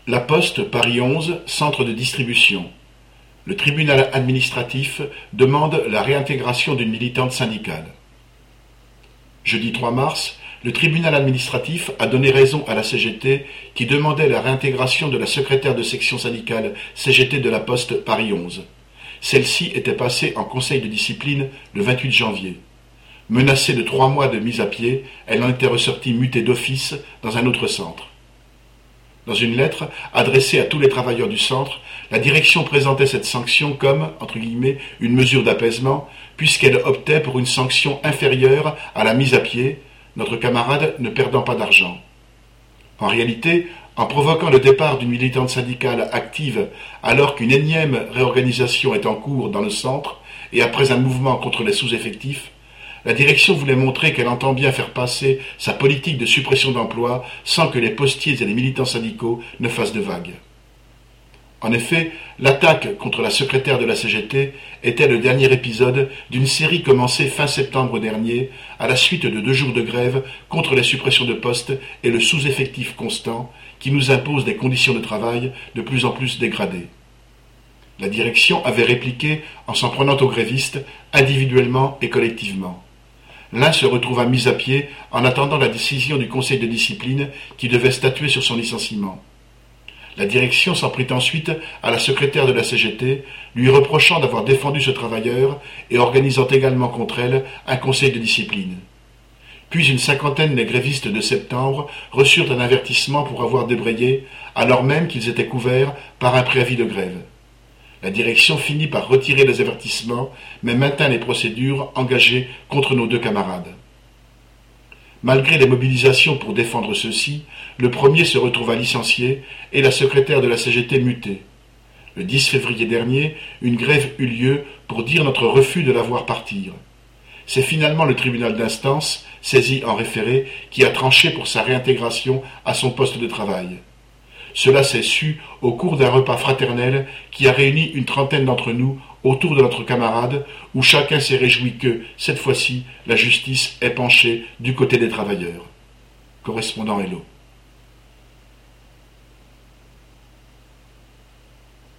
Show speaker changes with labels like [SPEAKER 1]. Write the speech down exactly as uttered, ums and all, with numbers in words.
[SPEAKER 1] La Poste, Paris onze, centre de distribution. Le tribunal administratif demande la réintégration d'une militante syndicale. Jeudi trois mars, le tribunal administratif a donné raison à la C G T qui demandait la réintégration de la secrétaire de section syndicale C G T de la Poste Paris onze. Celle-ci était passée en conseil de discipline le vingt-huit janvier. Menacée de trois mois de mise à pied, elle en était ressortie mutée d'office dans un autre centre. Dans une lettre adressée à tous les travailleurs du centre, la direction présentait cette sanction comme, entre guillemets, une mesure d'apaisement, puisqu'elle optait pour une sanction inférieure à la mise à pied, notre camarade ne perdant pas d'argent. En réalité, en provoquant le départ d'une militante syndicale active alors qu'une énième réorganisation est en cours dans le centre et après un mouvement contre les sous-effectifs, la direction voulait montrer qu'elle entend bien faire passer sa politique de suppression d'emplois sans que les postiers et les militants syndicaux ne fassent de vagues. En effet, l'attaque contre la secrétaire de la C G T était le dernier épisode d'une série commencée fin septembre dernier à la suite de deux jours de grève contre les suppressions de postes et le sous-effectif constant qui nous impose des conditions de travail de plus en plus dégradées. La direction avait répliqué en s'en prenant aux grévistes individuellement et collectivement. L'un se retrouva mis à pied en attendant la décision du conseil de discipline qui devait statuer sur son licenciement. La direction s'en prit ensuite à la secrétaire de la C G T, lui reprochant d'avoir défendu ce travailleur et organisant également contre elle un conseil de discipline. Puis une cinquantaine des grévistes de septembre reçurent un avertissement pour avoir débrayé, alors même qu'ils étaient couverts par un préavis de grève. La direction finit par retirer les avertissements, mais maintint les procédures engagées contre nos deux camarades. Malgré les mobilisations pour défendre ceux-ci, le premier se retrouva licencié et la secrétaire de la C G T mutée. Le dix février dernier, une grève eut lieu pour dire notre refus de la voir partir. C'est finalement le tribunal d'instance, saisi en référé, qui a tranché pour sa réintégration à son poste de travail. Cela s'est su au cours d'un repas fraternel qui a réuni une trentaine d'entre nous autour de notre camarade, où chacun s'est réjoui que, cette fois-ci, la justice est penchée du côté des travailleurs. Correspondant Hello.